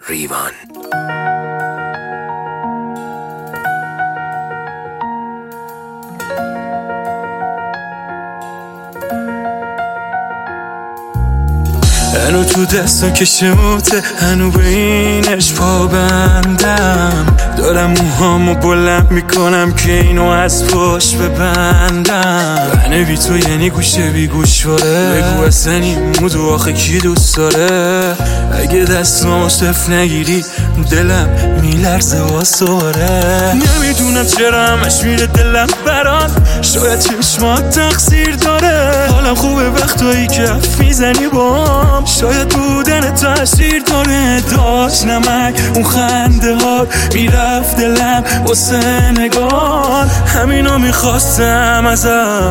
ریوان. هنو تو دستم که شموته، هنو به اینش پابندم. دارم موهامو بلند میکنم که اینو از پشت ببندم. بنه بی تو یعنی گوشه بی گوشواره، بگو اصلا این مودو آخه کی دوست داره. اگه دستامو صف نگیری دلم میلرزه واساره. نمیدونم چرا همش میره دلم برات، شاید چشمات تقصیر داره. حالم خوبه وقتایی که حرف میزنی بام، شاید بودن تاثیر داره. داشت نمک اون خنده ها میرفت دلم واسه نگاه، همینو میخواستم ازت.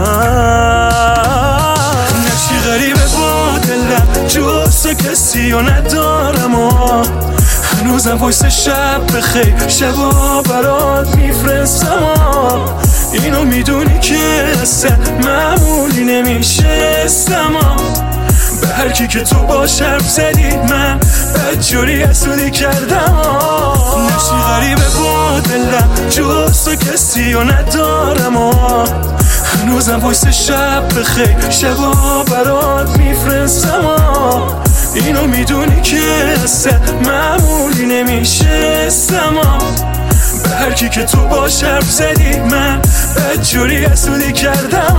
نقشی غریبه با دلم، جز کسی رو ندارم و هنوزم وایس شب بخیر شبا برات میفرستم. اینو میدونی که اصلا معمولی نمیشستم. به هر کی که تو باش حرف زدی من بدجوری حسودی کردم. نقشی غریبه با دلم، جز کسی رو ندارم و هنوزم وایس شب بخیر شبا برات میفرستم. اینو میدونی که اصلا معمولی نمیشستم. به هر کی که تو باش حرف زدی من بدجوری حسودی کردم.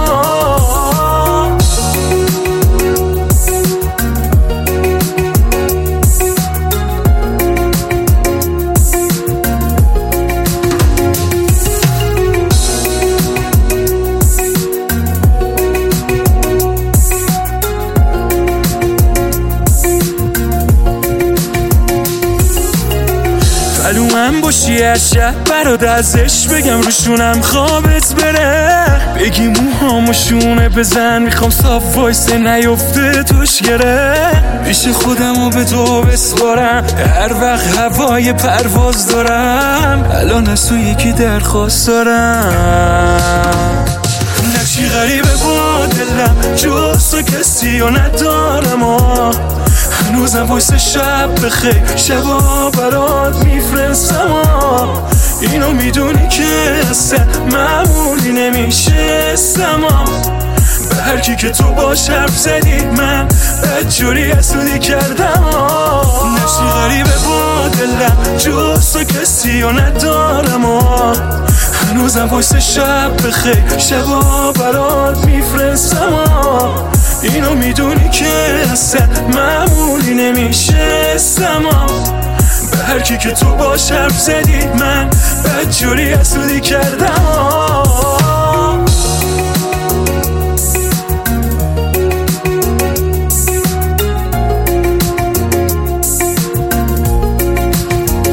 من باشی هر شب برات ازش بگم، روشونم خوابت بره. بگی موهامو شونه بزن، میخوام صاف وایسه نیفته توش گره. پیش خودمو به تو بسپارم هر وقت هوای پرواز دارم. الان از تو یکی درخواست دارم. نقشی غریبه با دلم، جز کسی رو ندارم و هنوزم وایس شب بخیر شبا برات میفرستم. اینو میدونی که اصلا معمولی نمیشستم. به هر کی که تو باش حرف زدی من بدجوری حسودی کردم. نقشی غریبه با دلم، جز کسی رو ندارم و هنوزم وایس شب بخیر شبا برات میفرستم. اینو میدونی که اصلا معمولی نمیشستم. به هر کی که تو باش حرف زدی من بدجوری حسودی کردم.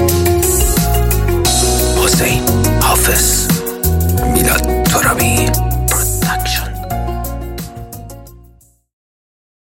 حسین حافظ، میلاد ترابی.